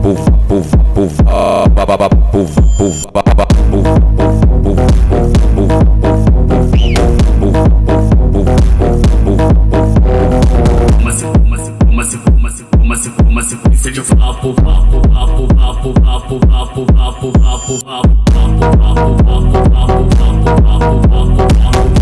Uma sequência de vapo, vapo, vapo, vapo, vapo, vapo, vapo, vapo, vapo, vapo, vapo, vapo, vapo, vapo, vapo, vapo, vapo.